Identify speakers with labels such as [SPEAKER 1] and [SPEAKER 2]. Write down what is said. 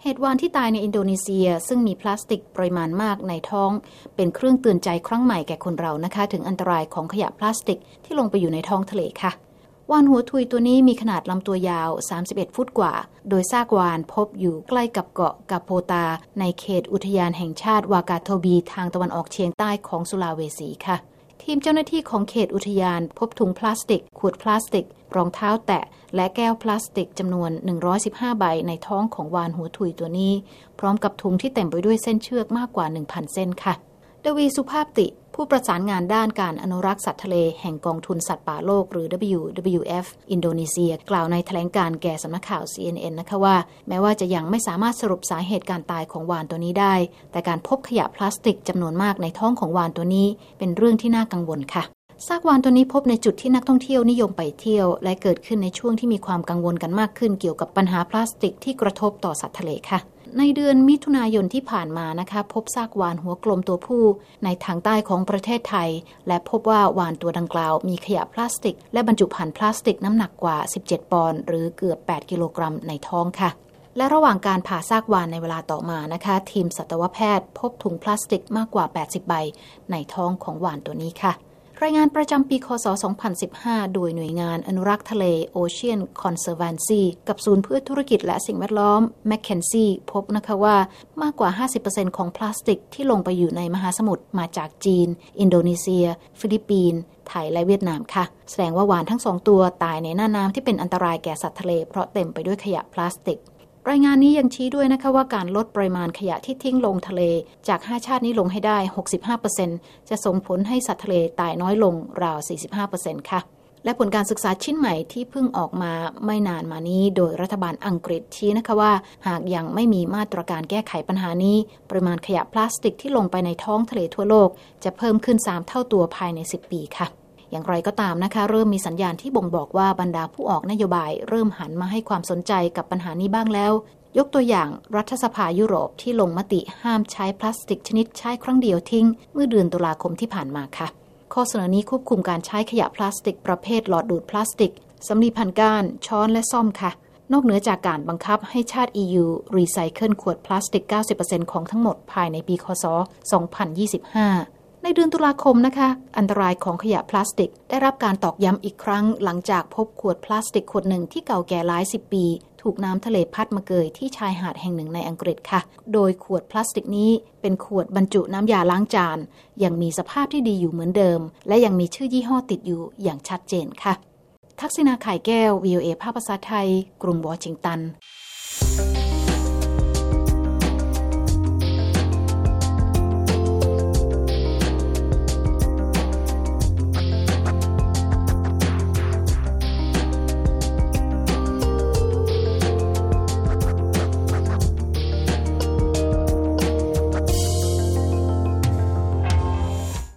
[SPEAKER 1] เหตุวานที่ตายในอินโดนีเซียซึ่งมีพลาสติกปริมาณมากในท้องเป็นเครื่องเตือนใจครั้งใหม่แก่คนเรานะคะถึงอันตรายของขยะพลาสติกที่ลงไปอยู่ในท้องทะเลค่ะวานหัวทุยตัวนี้มีขนาดลำตัวยาว31ฟุตกว่าโดยซากวาฬพบอยู่ใกล้กับเกาะกาโปตาในเขตอุทยานแห่งชาติวากาโทบีทางตะวันออกเฉียงใต้ของสุลาเวสีค่ะทีมเจ้าหน้าที่ของเขตอุทยานพบถุงพลาสติกขวดพลาสติกรองเท้าแตะและแก้วพลาสติกจำนวน115ใบในท้องของวาฬหัวทุยตัวนี้พร้อมกับถุงที่เต็มไปด้วยเส้นเชือกมากกว่า 1,000 เส้นค่ะดวีสุภาพติผู้ประสานงานด้านการอนุรักษ์สัตว์ทะเลแห่งกองทุนสัตว์ป่าโลกหรือ WWF อินโดนีเซียกล่าวในแถลงการณ์แก่สำนักข่าว CNN นะคะว่าแม้ว่าจะยังไม่สามารถสรุปสาเหตุการตายของวาฬตัวนี้ได้แต่การพบขยะพลาสติกจำนวนมากในท้องของวาฬตัวนี้เป็นเรื่องที่น่ากังวลค่ะซากวาฬตัวนี้พบในจุดที่นักท่องเที่ยวนิยมไปเที่ยวและเกิดขึ้นในช่วงที่มีความกังวลกันมากขึ้นเกี่ยวกับปัญหาพลาสติกที่กระทบต่อสัตว์ทะเลค่ะในเดือนมิถุนายนที่ผ่านมานะคะพบซากวาฬหัวกลมตัวผู้ในทางใต้ของประเทศไทยและพบว่าวาฬตัวดังกล่าวมีขยะพลาสติกและบรรจุภัณฑ์พลาสติกน้ำหนักกว่า17ปอนด์หรือเกือบ8กิโลกรัมในท้องค่ะและระหว่างการผ่าซากวาฬในเวลาต่อมานะคะทีมสัตวแพทย์พบถุงพลาสติกมากกว่า80ใบในท้องของวาฬตัวนี้ค่ะรายงานประจำปีคศ2015โดยหน่วยงานอนุรักษ์ทะเล Ocean Conservancy กับศูนย์เพื่อธุรกิจและสิ่งแวดล้อม McKinsey พบนะคะว่ามากกว่า 50% ของพลาสติกที่ลงไปอยู่ในมหาสมุทรมาจากจีนอินโดนีเซียฟิลิปปินส์ไทยและเวียดนามค่ะแสดงว่าวาฬทั้งสองตัวตายในหน้าน้ำที่เป็นอันตรายแก่สัตว์ทะเลเพราะเต็มไปด้วยขยะพลาสติกรายงานนี้ยังชี้ด้วยนะคะว่าการลดปริมาณขยะที่ทิ้งลงทะเลจาก5ชาตินี้ลงให้ได้ 65% จะส่งผลให้สัตว์ทะเลตายน้อยลงราว 45% ค่ะและผลการศึกษาชิ้นใหม่ที่เพิ่งออกมาไม่นานมานี้โดยรัฐบาลอังกฤษชี้นะคะว่าหากยังไม่มีมาตรการแก้ไขปัญหานี้ปริมาณขยะพลาสติกที่ลงไปในท้องทะเลทั่วโลกจะเพิ่มขึ้น3เท่าตัวภายใน10ปีค่ะอย่างไรก็ตามนะคะเริ่มมีสัญญาณที่บ่งบอกว่าบรรดาผู้ออกนโยบายเริ่มหันมาให้ความสนใจกับปัญหานี้บ้างแล้วยกตัวอย่างรัฐสภายุโรปที่ลงมติห้ามใช้พลาสติกชนิดใช้ครั้งเดียวทิ้งเมื่อเดือนตุลาคมที่ผ่านมาค่ะข้อเสนอนี้ควบคุมการใช้ขยะพลาสติกประเภทหลอดดูดพลาสติกสำลีพันก้านช้อนและซ่อมค่ะนอกเหนือจากการบังคับให้ชาติ EU รีไซเคิลขวดพลาสติก 90% ของทั้งหมดภายในปีคศ2025ในเดือนตุลาคมนะคะอันตรายของขยะพลาสติกได้รับการตอกย้ำอีกครั้งหลังจากพบขวดพลาสติกขวดหนึ่งที่เก่าแก่หลาย10ปีถูกน้ำทะเลพัดมาเกยที่ชายหาดแห่งหนึ่งในอังกฤษค่ะโดยขวดพลาสติกนี้เป็นขวดบรรจุน้ำยาล้างจานยังมีสภาพที่ดีอยู่เหมือนเดิมและยังมีชื่อยี่ห้อติดอยู่อย่างชัดเจนค่ะทักษิณา ไข่แก้ว VOA ภาคภาษาไทยกรุงวอชิงตัน